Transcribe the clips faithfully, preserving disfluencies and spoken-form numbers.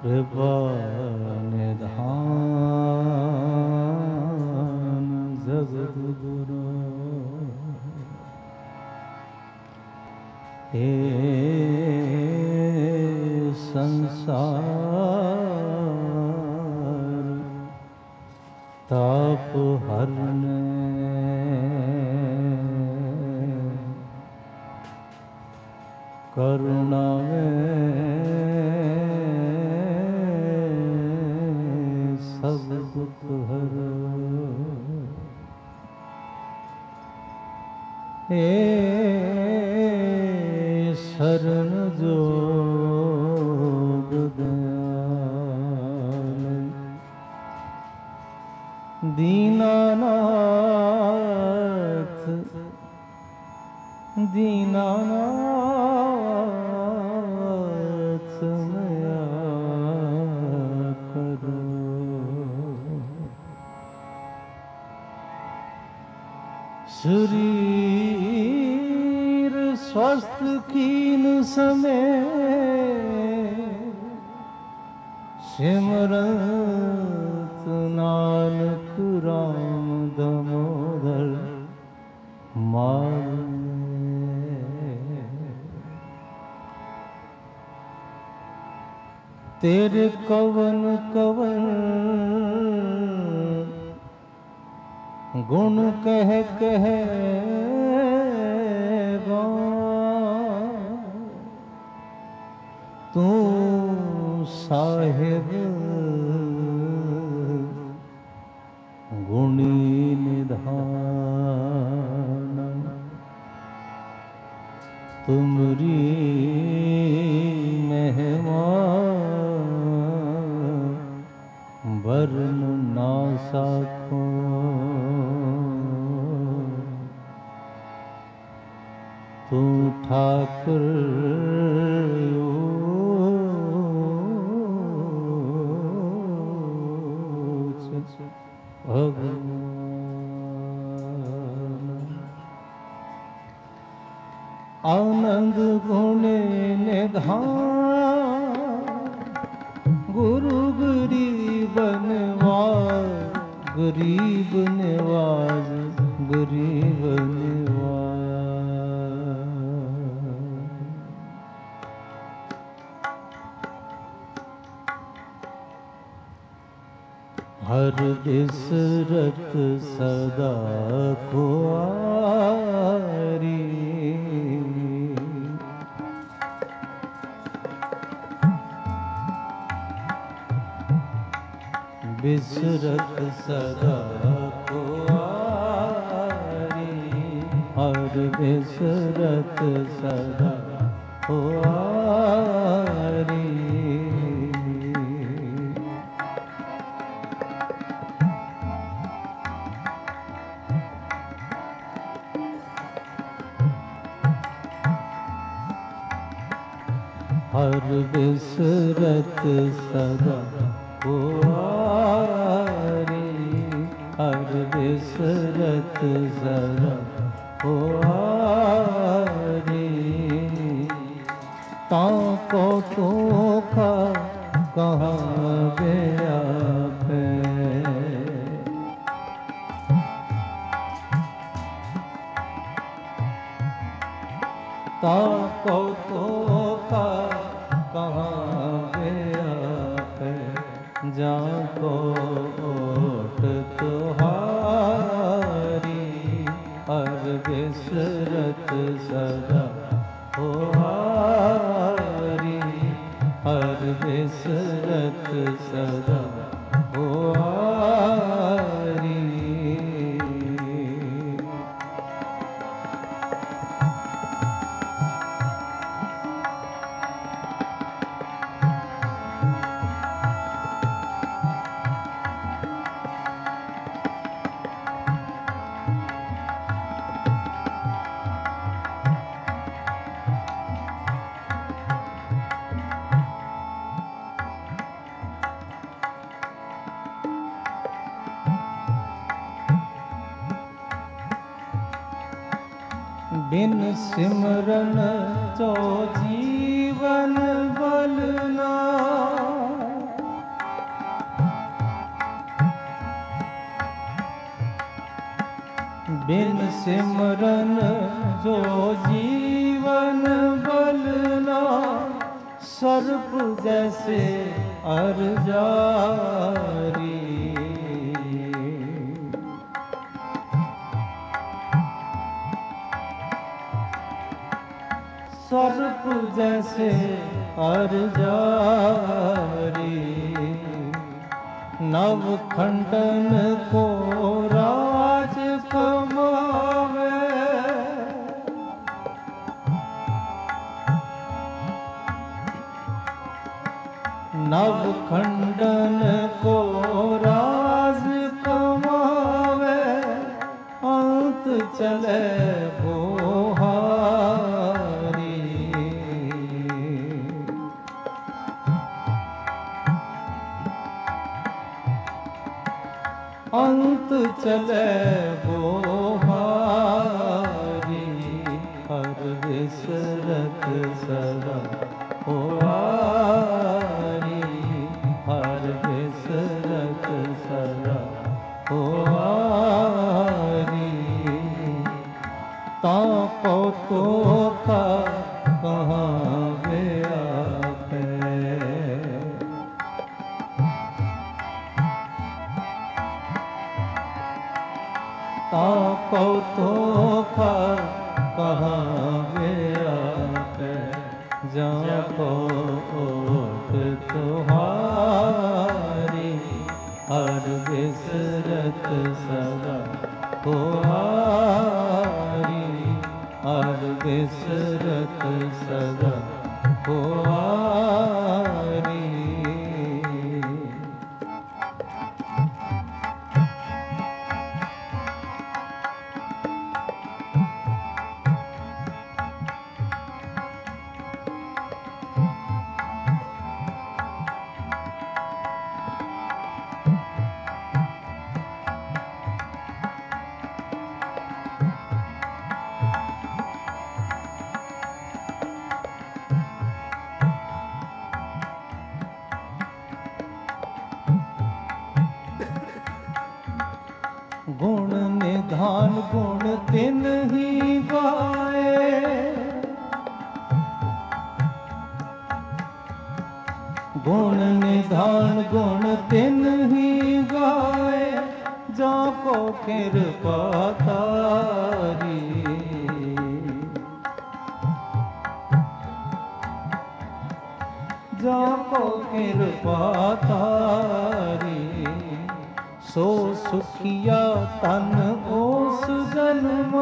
कृपा निधान जगद्गुरु हे संसार ताप हरने करुणा सब दुख हरो हे शरण जोग दयाल दीनानाथ दीनानाथ मया करो शरीर स्वस्थ कीन समय सिमरत नानक राम दामोदर मार तेरे कवन कवन गुण कह कह तू साहिब गुणी निधान तुमरी महिमा वर्ण ना साखो तू ठाकुर आनंद गुण निधान गुरु गरीब निवाज गरीब निवाज गरीब निवाज हर बिसरत सदा कुआरी बिसरत सदा कुआरी हर बिसरत सदा कुआरी हर बिसरत सदा कुआरी हर बिसरत सदा कुआरी ताको तो का कहाँ गया पे ताको तो का कहाँ गया पे जाको ओट तुहारी हर बिसरत सदा कुआरी हर बिसरत सदा कुआरी बिन सिमरन तो जीवन बलना बिन सिमरन जो जीवन बलना, सर्प जैसे अर जारी। सर्प जैसे अर जारी, नव खंडन को राज कमावे। नव खंडन को राज कमावे, अंत चले बोहारी। अंत चले बोहारी, हर विसरत सदा होवारी। हर विसरत सदा होवारी। ताको तो का कहाँ गया है। ताको तो का कहाँ गया है। जाको ओट तुम्हारी, हर विसरत सदा होवारी। हर विसरत सदा होवारी। गुण निधान गुण तिन ही गाए। गुण निधान गुण तिन ही गाए, जाको कृपा तारी। जाको कृपा तारी, सो सुखिया तन ओस जन्मा।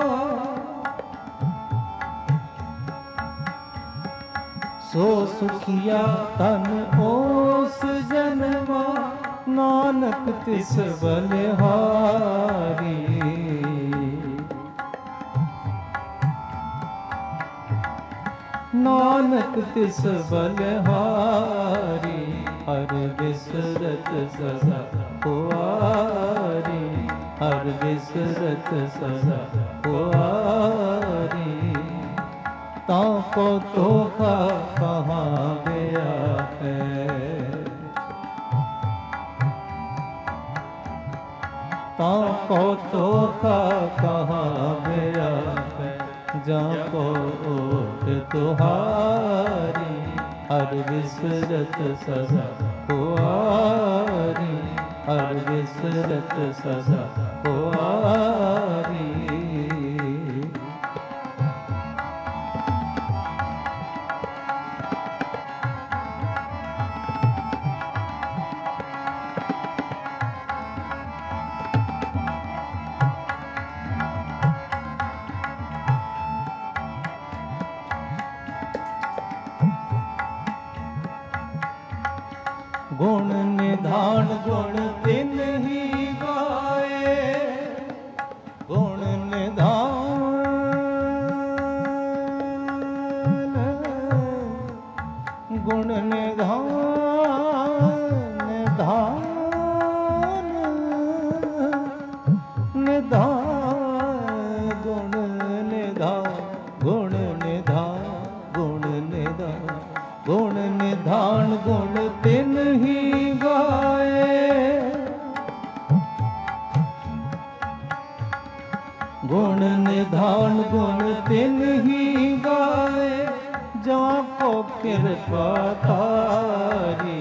सो सुखिया तन ओस जन्मा, नानक तिस बलिहारी। नानक तिस बलिहारी, हर विसरत सदा होवारी। हर विसरत सदा होवारी। ताको तो का कहाँ गया है। ताको तो का कहाँ गया है। जाको ओट तुहारी, हर विसरत सदा होवारी। हर विसरत सदा होवारी। गुण निधान गुण तिन ही गाए। निधान गुण तिन ही गावे, जहाँ को कृपा तारी।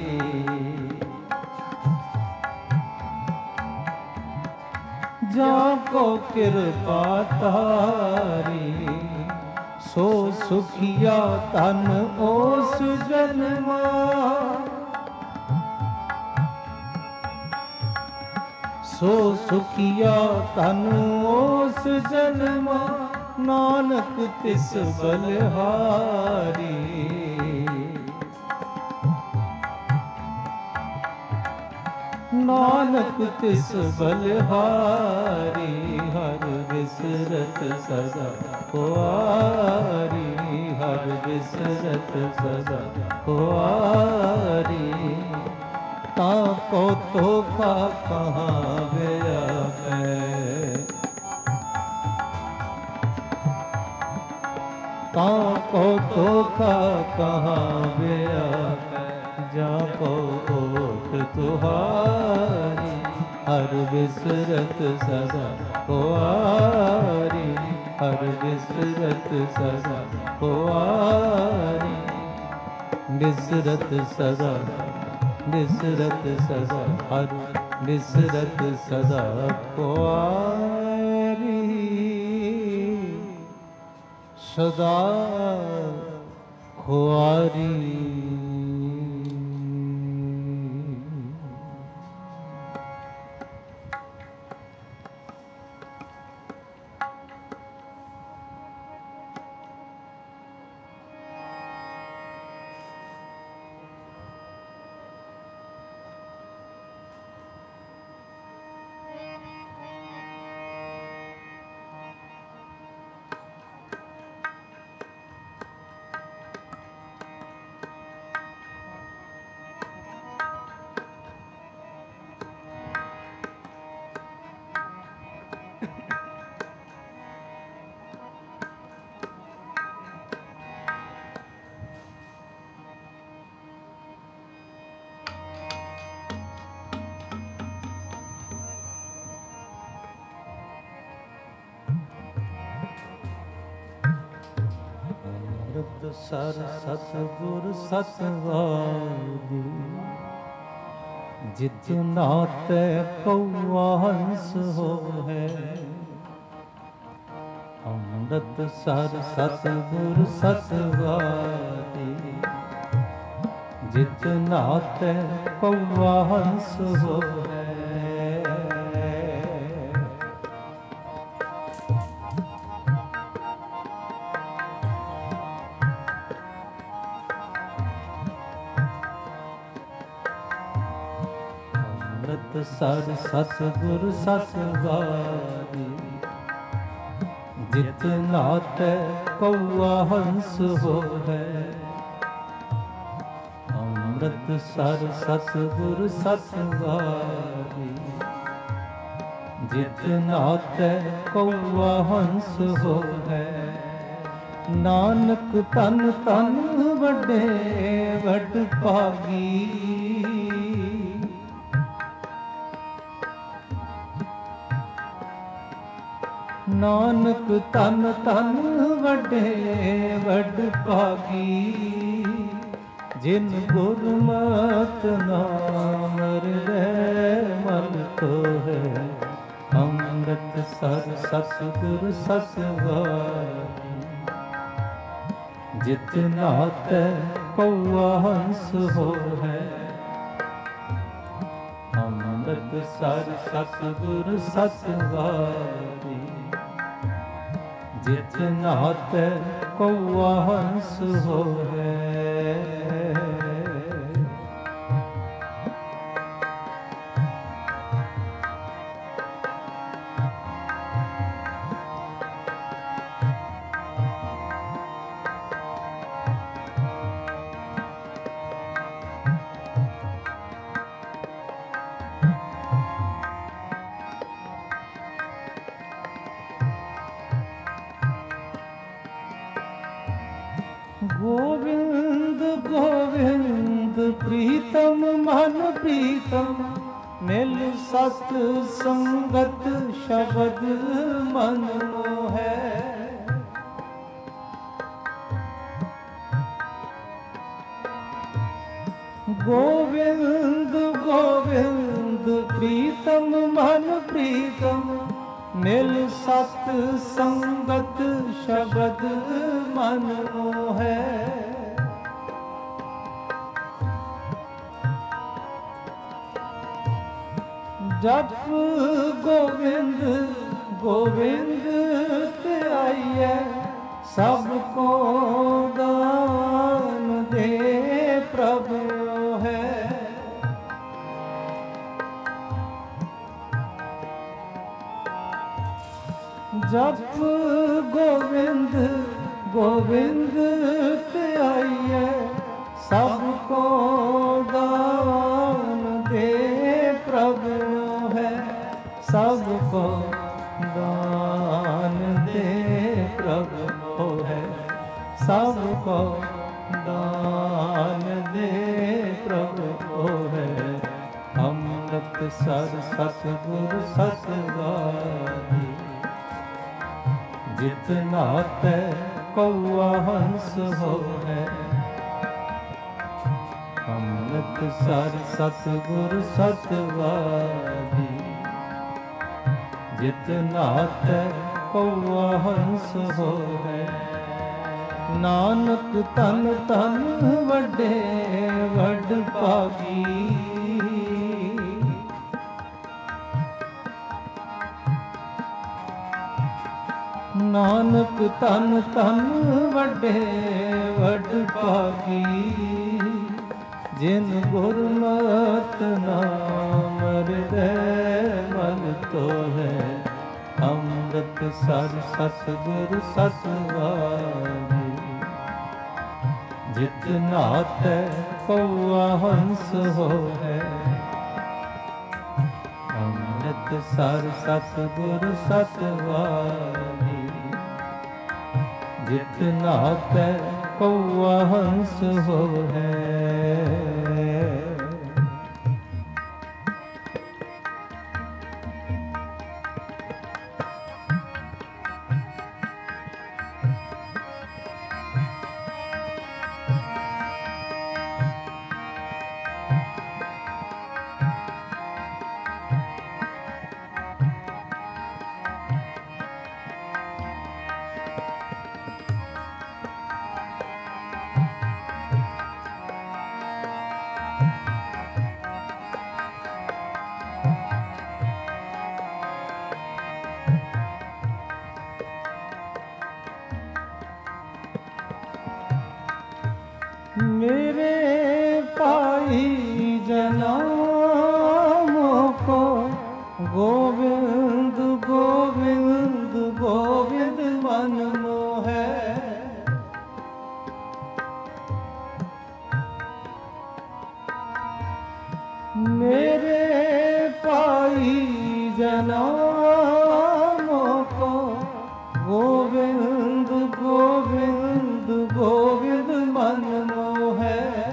जहाँ को कृपा तारी, सो सुखिया तन ओस जन्मा। सो सुखिया तन ओस जन्मा, नानक तिस बलिहारी। नानक तिस बलिहारी, हर बिसरत सदा होआरी। हर बिसरत सदा होआरी, ताको तोखा कहाँ व्यापै। ताको तोखा कहाँ व्यापै, जाको ओट तुहारी। हर बिसरत सदा होआरी। हर बिसरत सदा होआरी। बिसरत सदा बिसरत सदा, हर बिसरत सदा खुआरी। सदा खुआरी। सर सतगुर सतवादी, जितना ते कौआ हंस हो है। अमृत सर सतगुर सतवादी, जितना ते कौआ हंस हो है। सर सतगुर सतवादी, जितना ते कौआ हंस हो है। अमृत सर सतगुर सतवादी, जितना ते कौआ हंस हो है। नानक तन तन वड्डे वड भागी, नानक तन तन वड्डे वड भागी। जिन गुरमत नाम हृदय मन तो है। अमृत सर सतगुर सतवादी, जितना ते कौआ हंस हो है। अमृत सर सतगुर सतवादी, जितना ते कौआ हंस हो है। गोविंद गोविंद प्रीतम मन प्रीतम, ਮਿਲ ਸਤ ਸੰਗਤ ਸ਼ਬਦ ਮਨ ਮੋਹੈ। ਗੋਬਿੰਦ ਗੋਬਿੰਦ ਪ੍ਰੀਤਮ ਮਨ ਪ੍ਰੀਤਮ, ਮਿਲ ਸਤ ਸੰਗਤ ਸ਼ਬਦ ਮਨ ਮੋਹੈ। ਜਪ ਗੋਬਿੰਦ ਗੋਬਿੰਦ ਧਿਆਈਐ, ਸਭ ਕੋ ਦਾਨ ਦੇ ਪ੍ਰਭ ਹੈ। ਜਪ ਗੋਬਿੰਦ ਗੋਬਿੰਦ ਧਿਆਈਐ, ਸਭ ਕੋ ਦਾਨ ਦੇ ਪ੍ਰਭ ਹੈ। ਸਭ ਕੋ ਦਾਨ ਦੇ ਪ੍ਰਭ ਹੈ। ਸਭ ਕੋ ਦਾਨ ਦੇ ਪ੍ਰਭ ਹੈ। ਅੰਮ੍ਰਿਤ ਸਰ ਸਤਿਗੁਰ ਸਤਿਵਾਦੀ, ਜਿਤ ਨਾਤੈ ਕਉਆ ਹੰਸ ਹੋਇ। ਅੰਮ੍ਰਿਤ ਸਰ ਸਤਿਗੁਰ ਸਤਿਵਾਦੀ, ਜਿਤ ਨਾਤੈ ਕਉਆ ਹੰਸ ਹੋਇ। ਨਾਨਕ ਤਨ ਤਨ ਵੱਡੇ ਵੱਡ ਭਾਗੀ, ਨਾਨਕ ਤਨ ਤਨ ਵੱਡੇ ਵੱਡ ਭਾਗੀ। ਜਿਨ ਗੁਰਮਤਿ ਨਾਮ ਹਿਰਦੈ ਮਨ ਤੋਹੈ। ਅੰਮ੍ਰਿਤ ਸਰ ਸਤਿਗੁਰ ਸਤਿਵਾਦੀ, ਜਿਤ ਨਾਤੈ ਕਉਆ ਹੰਸ ਹੋਇ। ਅੰਮ੍ਰਿਤ ਸਰ ਸਤਿਗੁਰ ਸਤਿਵਾਦੀ, ਜਿਤ ਨਾਤੈ ਕਉਆ ਹੰਸ ਹੋਇ। मेरे पाई जनामों को गोविंद गोविंद गोविंद मन मोहै। मेरे पाई जनामों को गोविंद गोविंद गोविंद मन मोहै।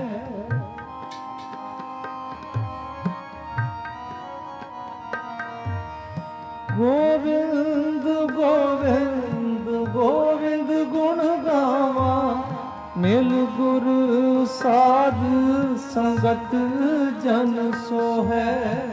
गोविंद गोविंद गोविंद गुण गावा, मिल गुर साध संगत जन सो है।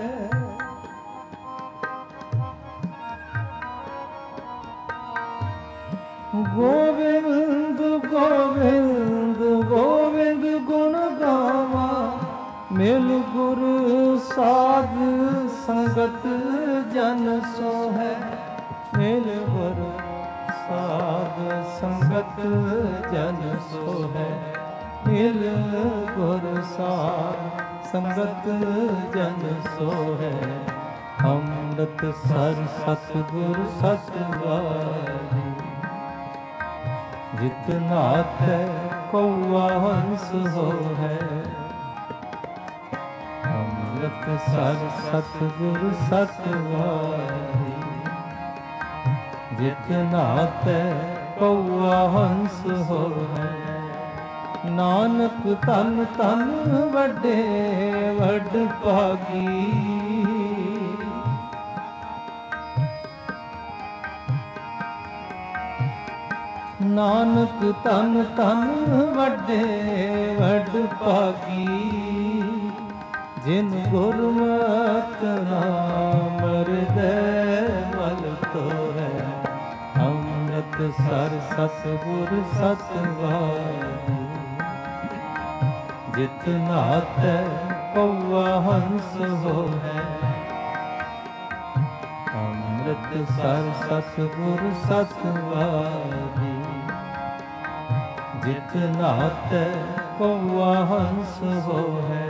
गोविंद गोविंद गोविंद गुण गावा, मिल गुर साध संगत जन सो है। मिल गुर साध संगत जन सो है। मिल गुर साध संगत जन सो है। अमृत सर सतगुर सतवारी, जित नाथै कौआ हंस हो है। अमृत सर सतगुर सतवारी, जित नाथै कौआ हंस हो है। नानक तन तन वड्डे वड भागी, ਨਾਨਕ ਤਨ ਤਨ ਵੱਡੇ ਵੱਡ ਭਾਗੀ, ਜਿਨ ਗੁਰਮਤਿ ਨਾਮ ਹਿਰਦੈ ਮਲ ਤੋਹੈ। ਅੰਮ੍ਰਿਤ ਸਰ ਸਤਿਗੁਰ ਸਤਿਵਾਦੀ, ਜਿਤ ਨਾਤੈ ਪਉਆ ਹੰਸ ਹੋਹੈ। ਅੰਮ੍ਰਿਤ ਸਰ ਸਤਿਗੁਰ ਸਤਿਵਾਦੀ, ਜਿਤ ਨਾਤੈ ਪਉਆ ਹੰਸ ਹੋਹੈ।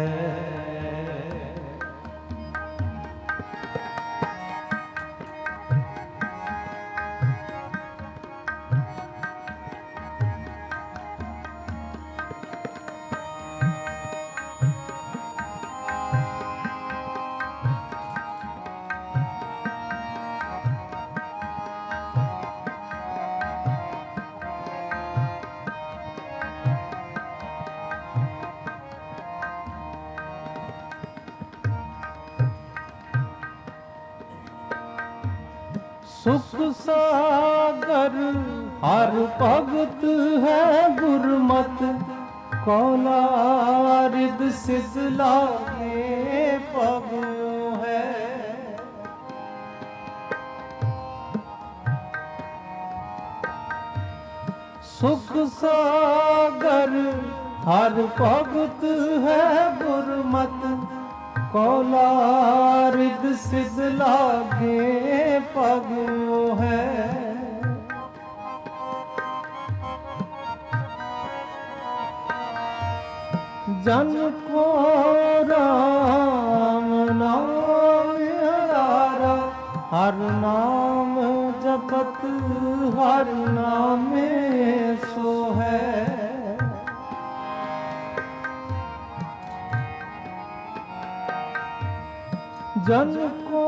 ਸੁਖ ਸਾਗਰ ਹਰ ਭਗਤ ਹੈ ਗੁਰਮਤਿ, ਕੌਲਾ ਰਿਦ ਸਿਧ ਲਾਗੇ ਪਵਿਓ ਹੈ। ਸੁਖ ਸਾਗਰ ਹਰ ਭਗਤ ਹੈ ਗੁਰਮਤਿ, ਕੌਲਾ ਰਿਦ ਸਿਧ ਲਾਗੇ ਪਵਿਓ ਹੈ। ਜਨ ਕੋ ਰਾਮ ਨਾਮ ਆਧਾਰਾ, ਹਰ ਨਾਮ ਜਪਤ ਹਰ ਨਾਮੇ ਸੋ ਹੈ। ਜਨ ਕੋ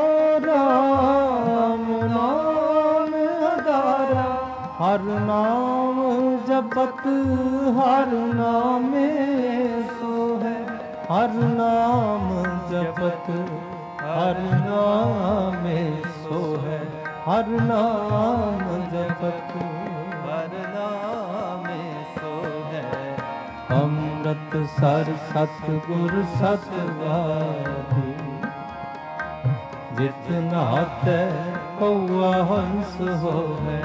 ਰਾਮ ਨਾਮ ਆਧਾਰਾ, ਹਰ ਨਾਮ ਜਪਤ ਹਰ ਨਾਮੇ ਸੋ ਹੈ। ਹਰ ਨਾਮ ਜਪਤ ਹਰ ਨਾਮੇ ਸੋ ਹੈ। ਹਰ ਨਾਮ ਜਪਤ ਹਰ ਨਾਮੇ ਸੋ ਹੈ। ਅੰਮ੍ਰਿਤ ਸਰ ਸਤਿਗੁਰ ਸਤਿਵਾਦੀ, ਜਿਤ ਨਾਤੈ ਪਉਆ ਹੰਸ ਹੋਹੈ।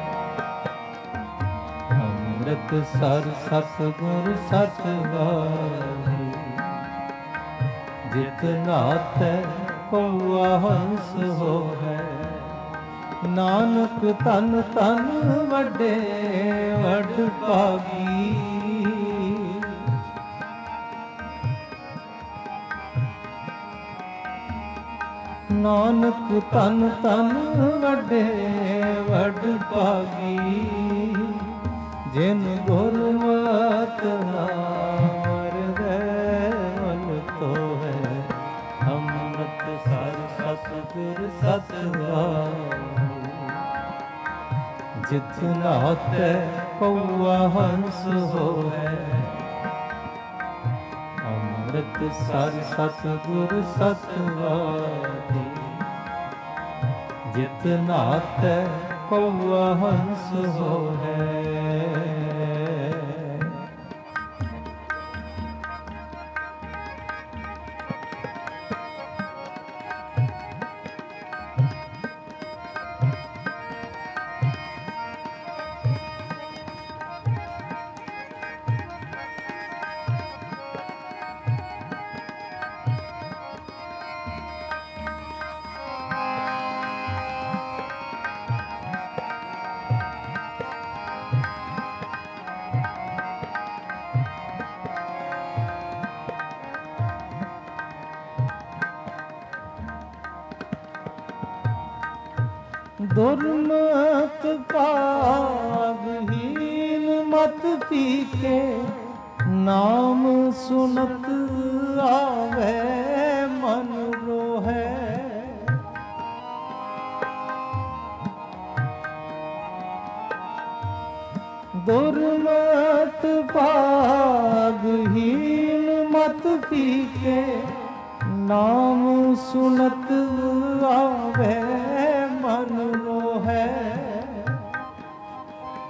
ਅੰਮ੍ਰਿਤ ਸਰ ਸਤਿਗੁਰ ਸਤਿਵਾਦੀ, ਜਿਤ ਨਾਤੈ ਪਉਆ ਹੰਸ ਹੋਹੈ। ਨਾਨਕ ਤਨ ਤਨ ਵੱਡੇ ਵੱਡ ਭਾਗੀ, ਨਾਨਕ ਤਨ ਤਨ ਵੱਡੇ ਵੱਡ ਭਾਗੀ, ਜਿਨ ਗੁਰਮਤਿ ਨਾਮ ਹਿਰਦੈ ਮਲ ਤੋਹੈ। ਅੰਮ੍ਰਿਤ ਸਰ ਸਤਿਗੁਰ ਸਤਿਵਾਦੀ, ਜਿਤ ਨਾਤੈ ਪਉਆ ਹੰਸ ਹੋਹੈ। ਅੰਮ੍ਰਿਤ ਸਰ ਸਤਿਗੁਰ ਸਤਿਵਾਦੀ, ਜਿਤ ਨਾਤੈ ਪਉਆ ਹੰਸ ਹੋਹੈ। ਦੁਰਮਤ ਭਾਗਹੀਨ ਮਤ ਪੀਕੇ, ਨਾਮ ਸੁਨਤ ਆਵੇ ਮਨ ਰੋਹੈ। ਦੁਰਮਤ ਭਾਗਹੀਨ ਮਤ ਪੀਕੇ, ਨਾਮ ਸੁਨਤ ਆਵੇ ਮਨ ਰੋਹੈ।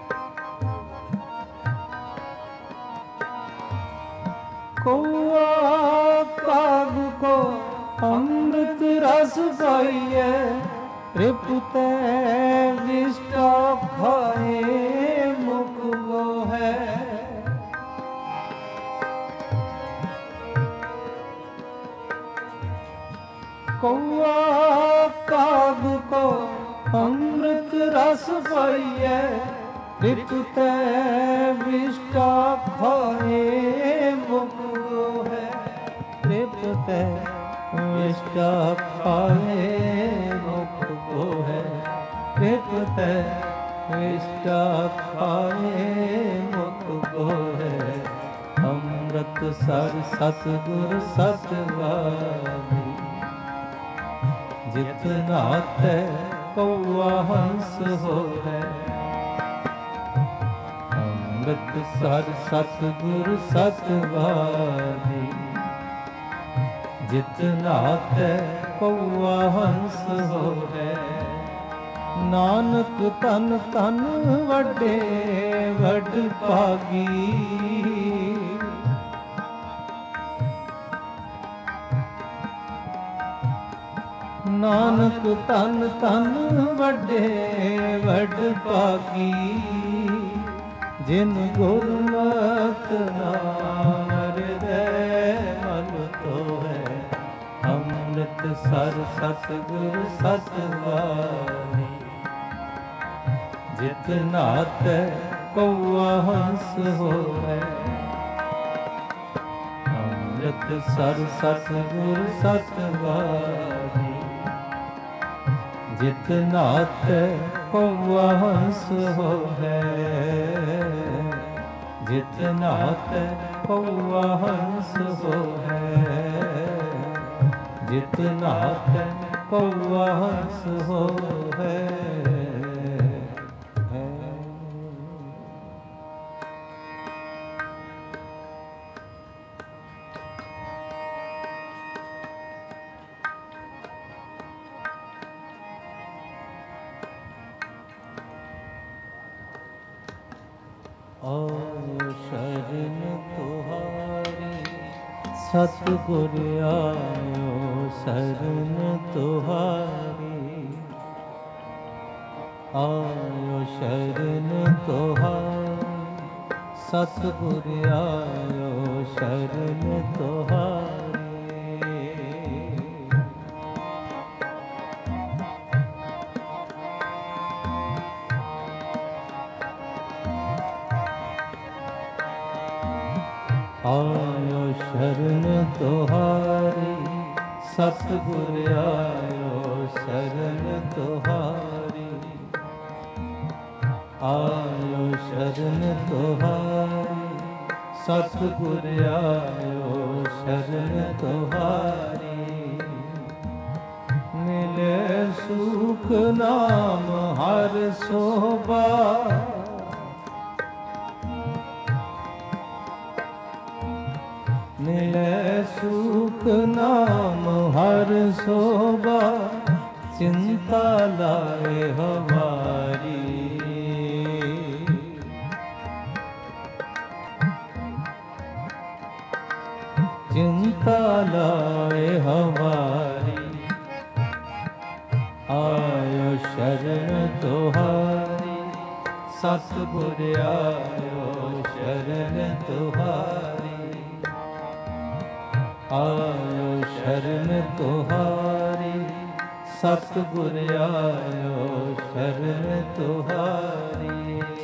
पाइए रिपुते विष्टा खाए मुख वो है। कौआ काग को अमृत रस पाइए रिपुते विष्टा खाए मुख वो है। रिपुते विष्टा खाए मुख को है। रिपुते विष्टा खाए मुख को है। अमृत सर सतगुर सतवादी जित नाथै कौआ हंस हो है। अमृत सर सतगुर सतवादी जित नाथै कौआ हंस हो है। नानक तन तन वड्डे वड भागी नानक तन तन वड्डे वड भागी जिन गुरमत नाम हृदय मन तो है। अमृत सर सतगुर सतवादी जित नाथै कौआ हंस हो है। अमृत सर सतगुर सतवादी जित नाथै कौआ हंस हो है। जित नाथै कौआ हंस हो है। जित नाथै कौआ हंस हो है। आओ शरण तुहारी सतगुर आयो शरण तुहारी। आयो शरण तुहारी सतगुर आयो शरण तुहारी। आयो शरण तुहारी सतगुर आयो शरण तुहारी। आयो शरण तुहारी सतगुर आयो शरण तुहारी। मिले सुख नाम हर शोभा मिले सुख नाम हर शोभा। चिंता लाए हमारी चिंता लाए हमारी। आयो शरण तुहारी सतगुर आयो शरण तुहारी। आयो शरण तुहारी सतगुर आयो शरण तुहारी।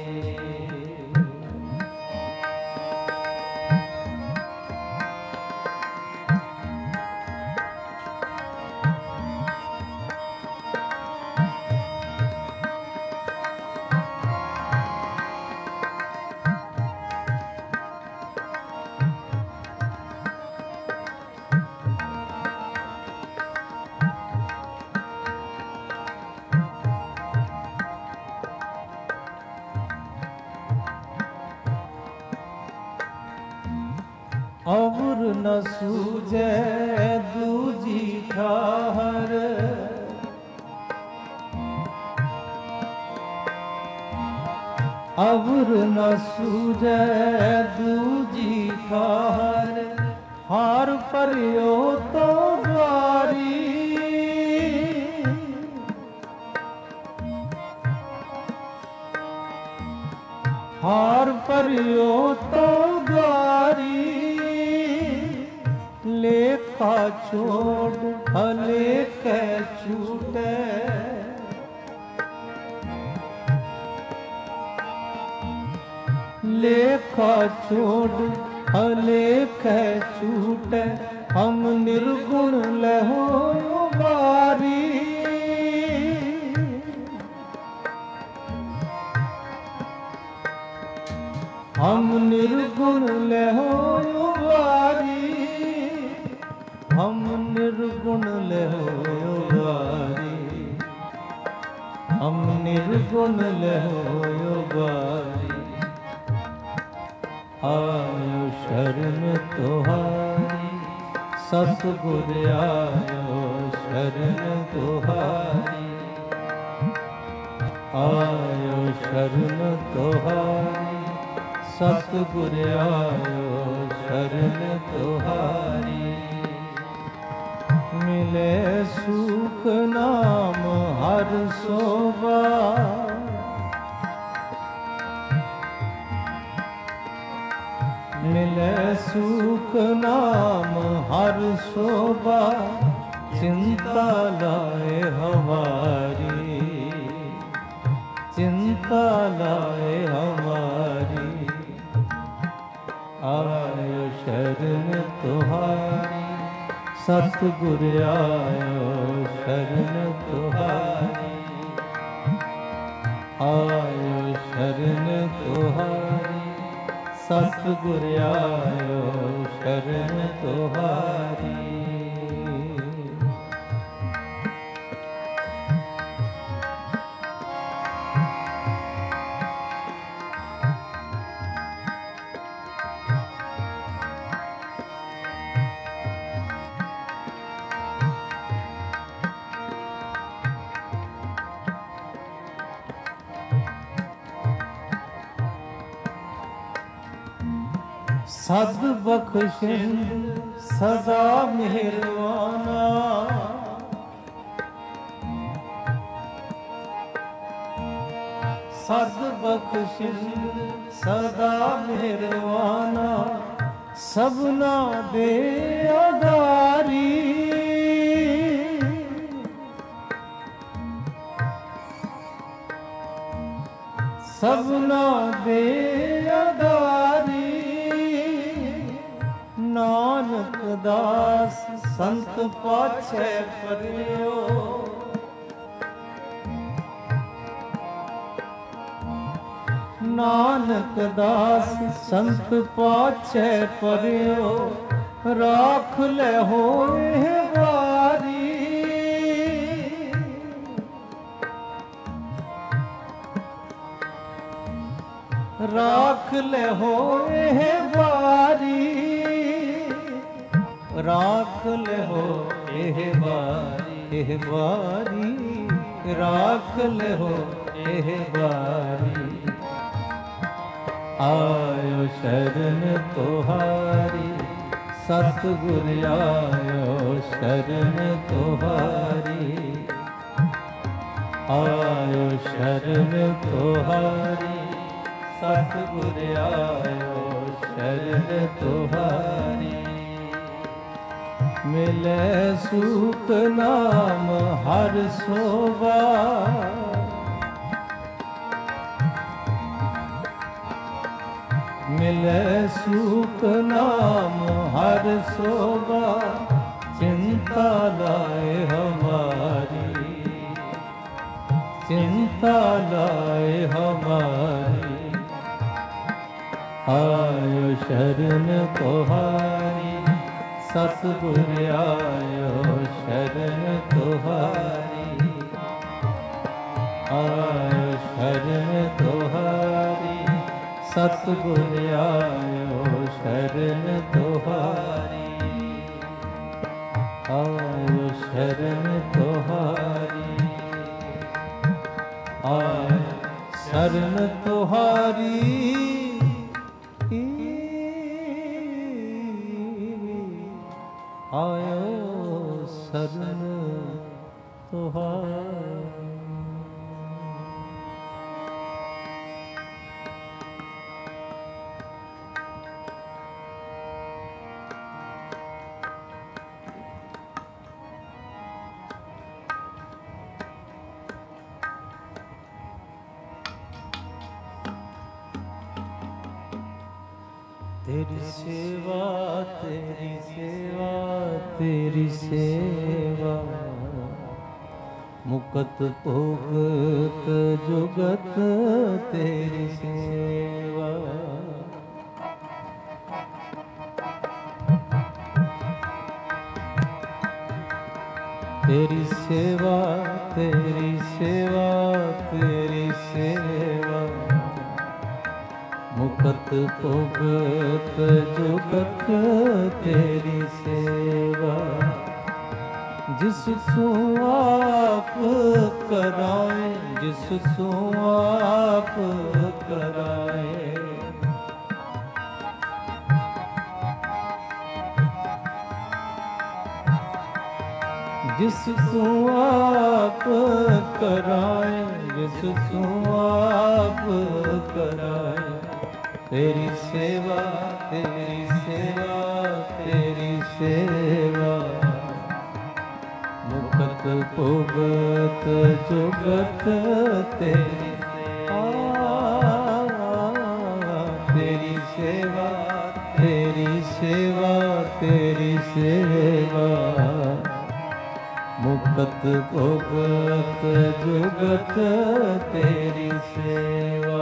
अवर न सूझे दूजी ठाहर। अवर न सूझे दूजी ठाहर। हार परियो तो द्वारी हार परियो तो द्वारी, लेखा छोड़ हले कै छूटे। लेखा छोड़ हले कै छूटे, हम निर्गुण लहो बारी। हम निर्गुण लहो बारी, हम निर्गुण लहो बारी, हम निर्गुण लहो बारी। आयो शरण तुहारी, सतगुर आयो शरण तुहारी। आयो शरण तुहारी, सतगुर आयो शरण तुहारी। मिले सुख नाम हर सोबा, मिले सुख नाम हर शोभा। चिंता लाए हमारी, चिंता लाए हमारी। आयो शरण तुहारी, सतगुर आयो शरण तुहारी। आयो शरण तुहारी, सतगुर आयो शरण तुहारी। सद बख्शिन सदा मेहरबाना, सद बख्शिन सदा मेहरबाना। सबना दे आधारी, सबना दे आधारी। नानक दास संत पाछे परियो, नानक दास संत पाछे परियो। राख ले होए वारी, राख ले होए वारी। राख ले हो एह बारी, एह बारी। राख ले हो एह बारी। आयो शरण तुहारी, सतगुर आयो शरण तुहारी। आयो शरण तुहारी, सतगुर आयो शरण तुहारी। मिले सुख नाम हर सोबा, मिले सुख नाम हर सोबा। चिंता लाए हमारी, चिंता लाए हमारी। आयो शरण तुहारी, सतगुर आयो शरण तुहारी। आयो शरण तुहारी, सतगुर आयो शरण तुहारी। आयो शरण तुहारी, आयो शरण तुहारी। आयो शरण तुहारी। तेरी सेवा तेरी सेवा तेरी सेवा मुकत भोगत जुगत तेरी सेवा। तेरी सेवा तेरी सेवा तेरी सेवा मुकत भोगत जुगत तेरी सेवा। जिस सो आप कराए जिस सो आप कराए जिस सो आप कराए जिस सो आप कराए। तेरी सेवा तेरी सेवा तेरी सेवा मुकत भोगत जुगत तेरी सेवा। तेरी सेवा तेरी सेवा तेरी सेवा मुकत भोगत जुगत तेरी सेवा।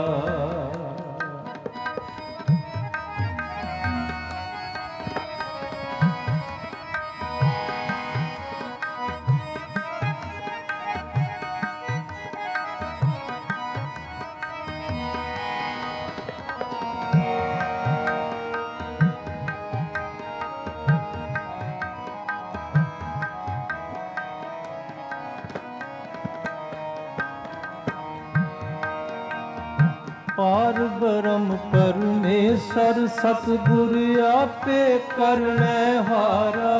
पार ब्रह्म परमेश्वर सतगुर आपे करने हारा।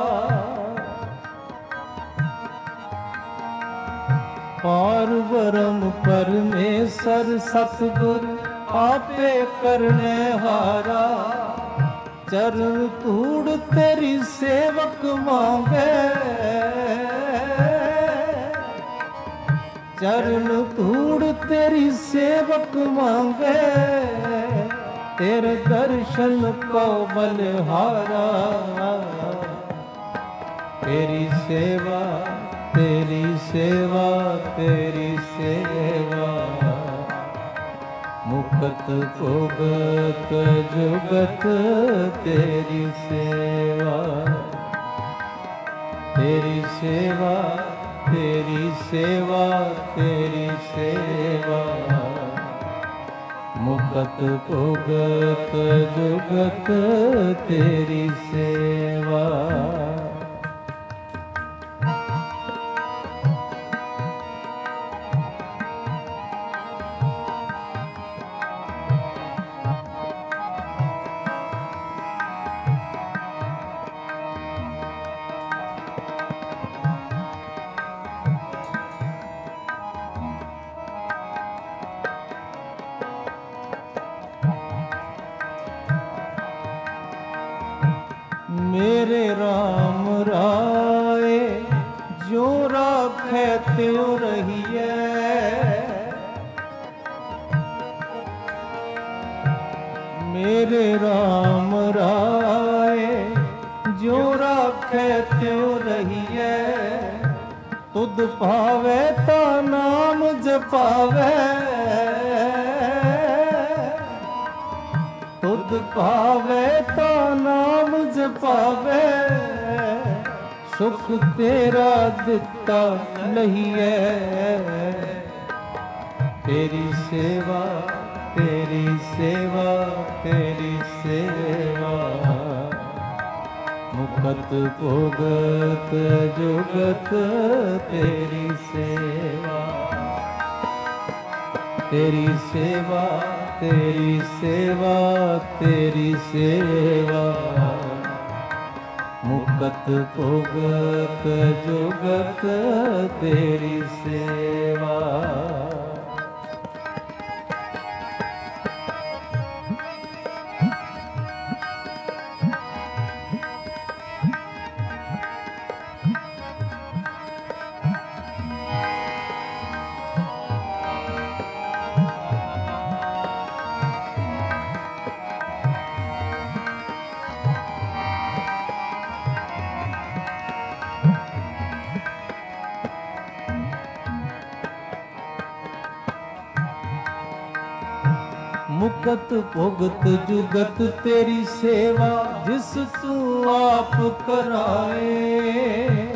पार ब्रह्म परमेश्वर सतगुर आपे करने हारा। चरण धूड़ तेरी सेवक मांगे चरण धूड़ तेरी सेवक मांगे। तेरे दर्शन को बलिहारा। तेरी सेवा तेरी सेवा तेरी सेवा मुकत भोगत जुगत तेरी सेवा। तेरी सेवा तेरी सेवा तेरी सेवा मुकत भोगत जुगत तेरी सेवा। मेरे राम राय जो राखे त्यों रहिए। मेरे राम राय जो राखे त्यों रहिए। तुद भावे ता नाम जपावे। तुद भावे ता नाम जपावे। सुख तेरा दिता लहिए। तेरी सेवा तेरी सेवा तेरी सेवा मुकत भोगत जुगत तेरी सेवा। तेरी सेवा तेरी सेवा तेरी सेवा मुकत भोगत जुगत तेरी सेवा। मुकत भुगत जुगत तेरी सेवा जिस तू आप कराए।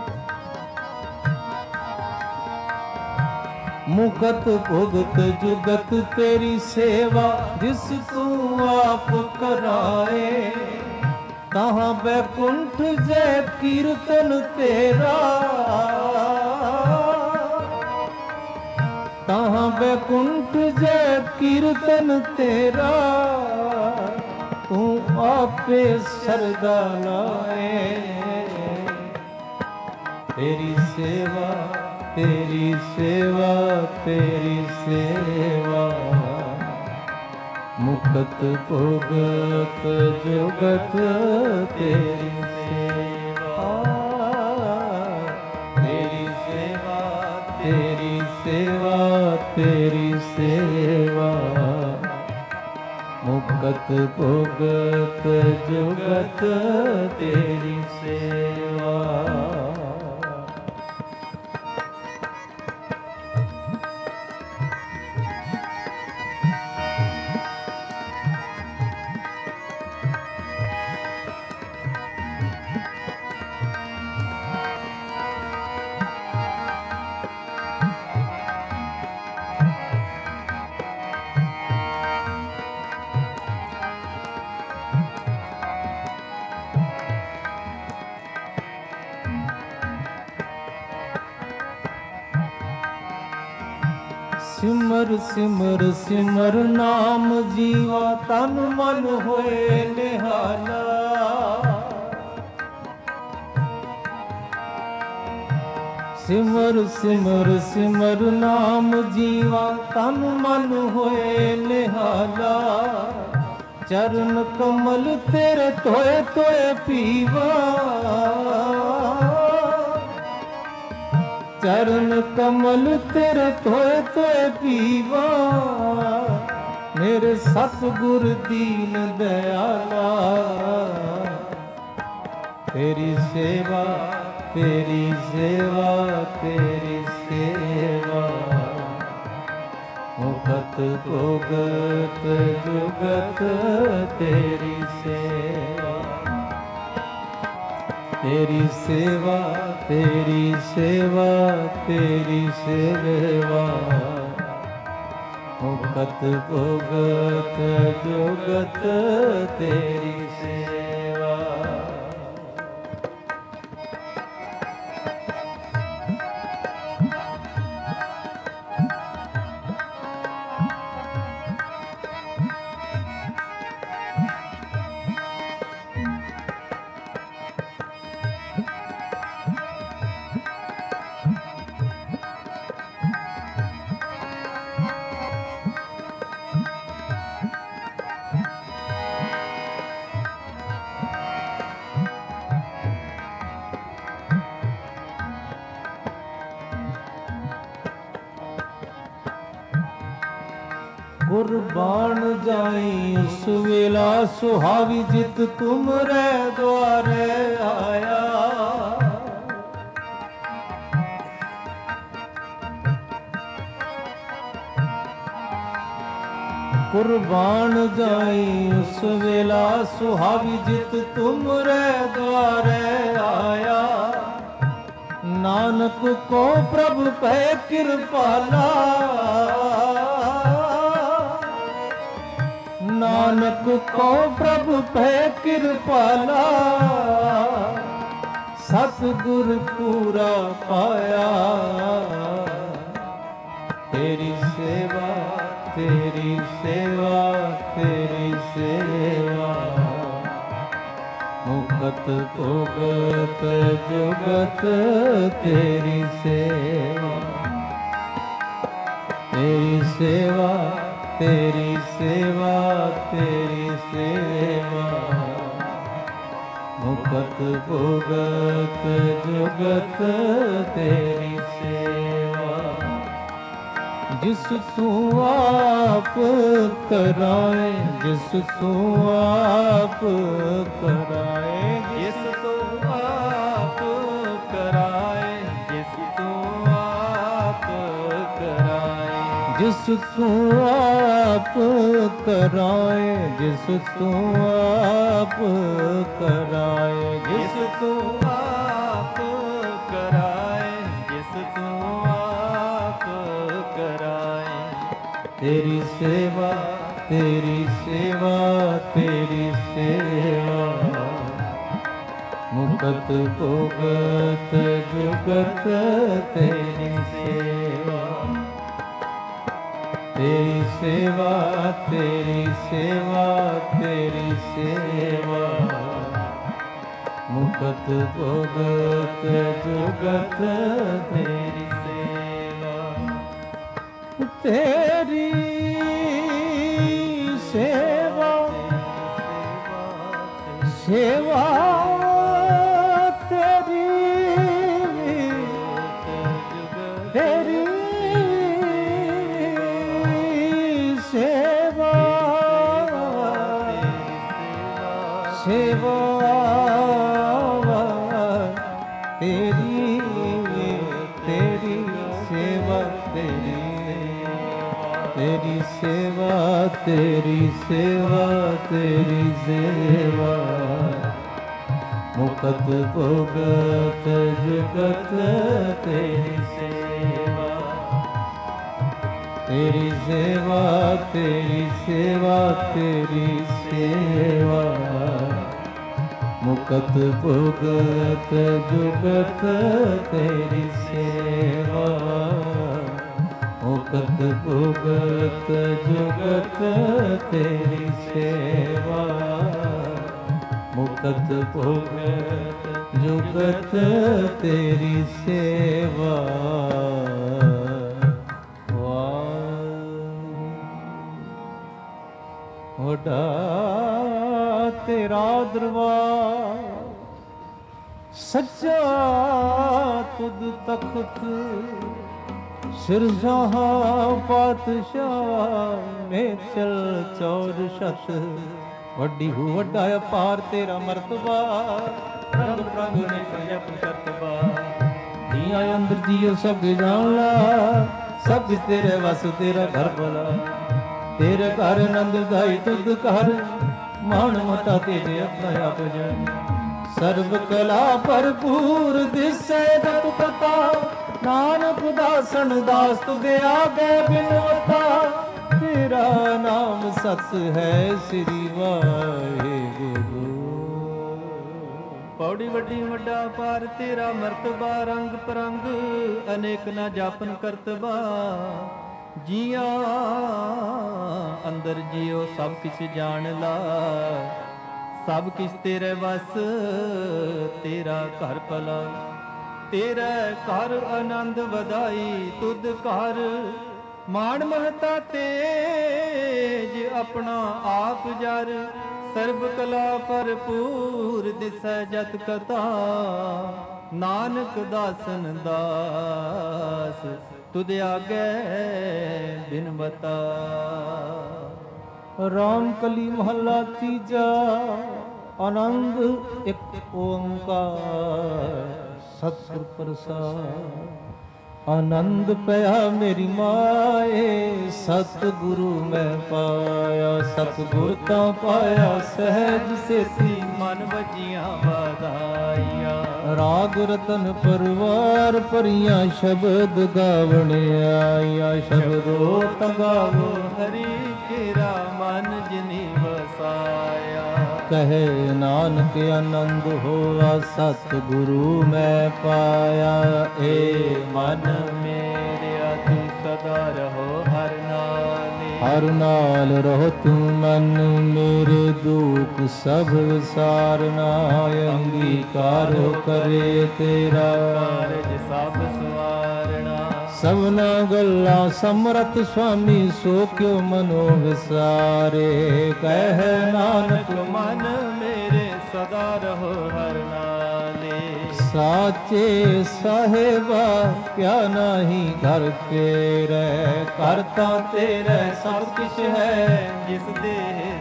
मुकत भुगत जुगत तेरी सेवा जिस तू आप कराए। तहाँ बैकुंठ जय कीर्तन तेरा, तहाँ बैकुंठ जय कीर्तन तेरा। तू आपे सरदा लाए। तेरी सेवा तेरी सेवा तेरी सेवा मुकत भुगत जुगत तेरी सेवा। तेरी सेवा तेरी सेवा तेरी सेवा मुकत भुगत जुगत तेरी सेवा। सिमर सिमर सिमर नाम जीवा तन मन होए निहाला। सिमर सिमर सिमर नाम जीवा तन मन होए निहाला। चरण कमल तेरे तोए तोए पीवा। चरण कमल तेरे तोए तोए पीवा। मेरे सतगुर दीन दयाला। तेरी सेवा तेरी सेवा तेरी सेवा मुकत भुगत जुगत तेरी सेवा। तेरी सेवा तेरी सेवा तेरी सेवा मुकत भुगत जुगत तेरी सेवा। कुर्बान जाई उस वेला सुहावी जित तुम रे द्वारे आया। कुर्बान जाई उस वेला सुहावी जित तुम रे द्वारे आया। नानक को प्रभु पै कृपाला। नानक को प्रभु पै कृपाला। सतगुर पूरा पाया। तेरी सेवा तेरी सेवा तेरी सेवा मुकत भुगत जुगत तेरी सेवा। तेरी सेवा तेरी सेवा तेरी सेवा मुकत भुगत जुगत तेरी सेवा। जिस तू आप कराए जिस तू आप कराए जिस तू आप कराए जिस तू आप कराए जिस तू आप कराए, जिस तू आप कराए, जिस तू आप कराए, जिस तू आप कराए। तेरी सेवा तेरी सेवा तेरी सेवा, मुकत भुगत जुगत तेरी सेवा। तेरी सेवा तेरी सेवा तेरी सेवा, मुकत भुगत जुगत तेरी सेवा। तेरी सेवा सेवा तेरी तेरी सेवा सेवा तेरी तेरी सेवा तेरी तेरी सेवा तेरी सेवा तेरी सेवा, मुकत भुगत जुगत तेरी सेवा। तेरी सेवा तेरी सेवा तेरी सेवा, मुकत भुगत जुगत तेरी सेवा। मुकत भुगत जुगत तेरी सेवा, मुकत भुगत जुगत तेरी सेवा। वड्डा तेरा दरबार, सच्चा तुद तख्त, सिरजहाँ पातशाह में चल चौर शत। वड्डी हूँ वड्डा अपार तेरा मर्तबा, रंग रंग ने जप करतबा। दिया अंदर जियो सब जान ला, सब तेरे वस तेरा घर भला। तेरे घर नंद दाई तुद घर, मान मता तेरे अपना आप जन। सर्व कला भरपूर दिसै रत पता, नानक दासन दास तुझे आगे बिनवता। तेरा नाम सत है श्री वाहेगुरु। पौड़ी वड्डी वड्डा पार तेरा मर्तबा, रंग परंग अनेक ना जापन करतबा। जिया अंदर जियो सब किछ जान ला, सब किछ तेरे वस तेरा घर भला। तेरे घर आनंद वधाई तुद घर, माण महता तेज अपना आप जर। सर्व कला भरपूर दिसै जत कथा, नानक दासन दास तुद आगे बिनवता। राम कली महला तीजा, आनंद एक ओंकार सतगुर प्रसाद। आनंद पया मेरी माए, सतगुरु मैं पाया। सतगुर ता पाया सहज सेती, मन वजिया वाधाइया। राग रतन परवार परियां, शब्द गावण आया। शब्दो तगावो हरि केरा मन जिनि वसाया। कहे नानक आनंद होआ, सतगुरु मैं पाया। ए मन मेरे तू सदा रहो हर नाले। हर नाल रहो तू मन मेरे, दुख सब विसारना। अंगीकारो करे तेरा कारज सब सवारना। सबना गल्ला समरथ स्वामी, सो क्यों मनो विसारे। कह नानक मन मेरे सदा रहो हर नाले। साचे साहेबा क्या नाही घर तेरे, करता तेरे सब किछ है। जिस देह सो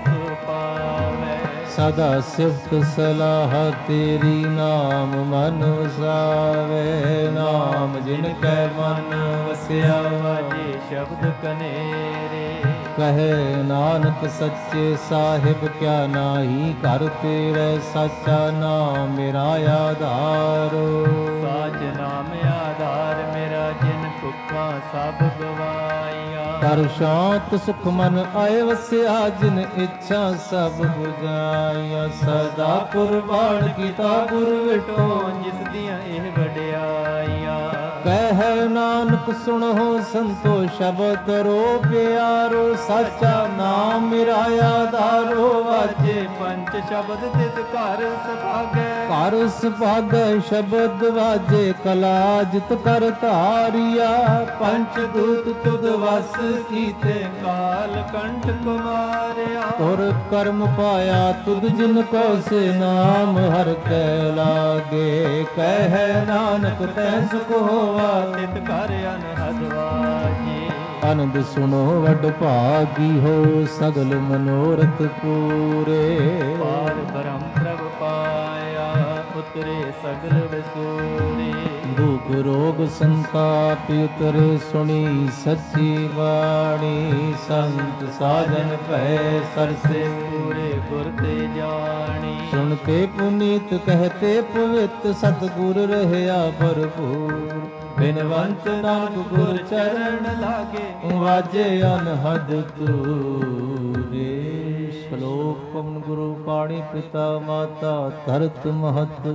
ਪਾਵੈ। ਸਦਾ ਸਿਫਤ ਸਲਾਹ ਤੇਰੀ ਨਾਮ ਮਨ ਵਸਾਵੇ। ਨਾਮ ਜਿਨ ਕੈ ਮਨ ਵਸਿਆ ਵਾਜੇ ਸ਼ਬਦ ਕਨੇਰੇ। ਕਹੇ ਨਾਨਕ ਸੱਚੇ ਸਾਹਿਬ ਕਿਆ ਨਾਹੀ ਘਰ ਤੇਰੇ ਸਾਚਾ ਨਾਮ ਮੇਰਾ ਆਧਾਰੋ। ਸਾਚ ਨਾਮ ਆਧਾਰ ਮੇਰਾ ਜਿਨ ਭੁੱਖਾਂ ਸਭ ਗਵਾਈਆਂ। ਕਰ ਸ਼ਾਂਤ ਸੁਖ ਮਨ ਆਏ ਵਸਿਆ ਜਿਨ ਇੱਛਾ ਸਭ ਬੁਝਾਈਆਂ। ਸਦਾ ਕੁਰਬਾਨ ਕੀਤਾ ਗੁਰ ਵਿਟੋ ਜਿਸ ਦੀਆਂ ਇਹ ਵਡਿਆਈਆਂ। ਕਹਿ ਨਾਨਕ ਸੁਣੋ ਸੰਤੋ ਸ਼ਬਦ ਰੋ ਪਿਆਰੋ। ਸਾਚਾ ਨਾਮ ਮੇਰਾ ਆਧਾਰੋ। ਵਾਜੇ ਪੰਚ ਸ਼ਬਦ ਤਿਤ ਘਰ ਸੁਭਾਗੈ। ਘਰ ਸੁਭਾਗੈ ਸ਼ਬਦ ਵਾਜੇ ਕਲਾ ਜਿਤ ਕਰ ਧਾਰਿਆ। ਪੰਚ ਦੂਤ ਤੁਧ ਵਸ ਕੀਤੇ ਕਾਲ ਕੰਠ ਕੁਮਾਰਿਆ। ਤੁਰ ਕਰਮ ਪਾਇਆ ਤੁਧ ਜਿਨ ਕੋ ਸੇ ਨਾਮ ਹਰ ਕੈ ਲਾਗੇ। ਕਹਿ ਨਾਨਕ ਤੈ ਸੁਖ ਹੋਆ ਤਿਤ ਘਰ ਅਨਹਦ ਵਾਜੇ। ਆਨੰਦ ਸੁਣੋ ਵਡ ਭਾਗੀ ਹੋ ਸਗਲ ਮਨੋਰਥ ਪੂਰੇ। ਪਾਰ ਬ੍ਰਹਮ ਪ੍ਰਭ ਪਾਇਆ ਉਤਰੇ ਸਗਲ ਵਿਸੂਰੇ। ਦੁਖ ਰੋਗ ਸੰਤਾਪ ਉਤਰੇ ਸੁਣੀ ਸੱਚੀ ਬਾਣੀ। ਸੰਤ ਸਾਜਨ ਭੈ ਸਰਸੇ ਪੂਰੇ ਗੁਰ ਤੇ ਜਾਣੀ। ਸੁਣ ਕੇ ਪੁਨੀਤ ਕਹਤੇ ਪਵਿੱਤ ਸਤਿਗੁਰ ਰਹਿਆ ਭਰਪੂਰ। ਬਿਨਵੰਤ ਨਾਨਕ ਗੁਰ ਚਰਨ ਲਾਗੇ ਵਾਜੇ ਅਨਹਦ ਤੂਰੇ। ਸ਼ਲੋਕ ਪਵਨ ਗੁਰੂ ਪਾਣੀ ਪਿਤਾ ਮਾਤਾ ਧਰਤ ਮਹਤ।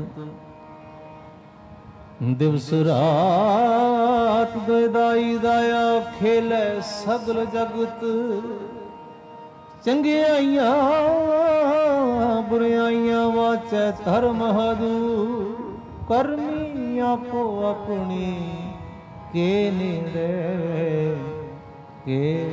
ਦਿਵਸ ਰਾਤ ਦਾਈ ਦਾਇਆ ਖੇਲੇ ਸਗਲ ਜਗਤ। ਚੰਗਿਆਈਆਂ ਬੁਰਿਆਈਆਂ ਵਾਚੈ ਧਰਮ ਹਦੂ। ਕਰਮੀ ਆਪੋ ਆਪਣੀ ਕੇ ਨੇੜੇ ਕੇ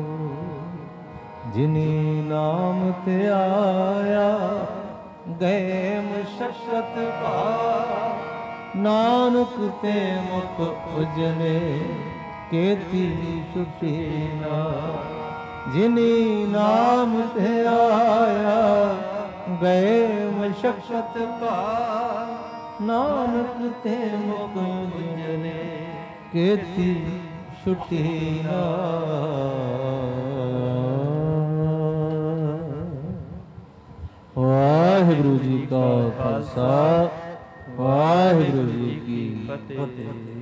ਜਿਨੀ ਨਾਮ ਤੇ ਆਇਆ ਗਏ ਮੁਸ਼ਕਤ ਪਾ। ਨਾਨਕ ਤੇ ਮੁਖ ਉਜਲੇ ਕੇਤੀ ਛੁਟੀ ਨਾ। ਜਿਨੀ ਨਾਮ ਤੇ ਆਇਆ ਗਏ ਮੁਸ਼ਕਤ ਪਾ। ਨਾਨਕ ਤੇ ਮੁਖ ਉਜਲੇ ਕੇਤੀ ਛੁਟੀ ਨਾ। ਵਾਹਿਗੁਰੂ ਜੀ ਕਾ ਖਾਲਸਾ ਵਾਹਿਗੁਰੂ ਜੀ ਕੀ ਫਤਿਹ।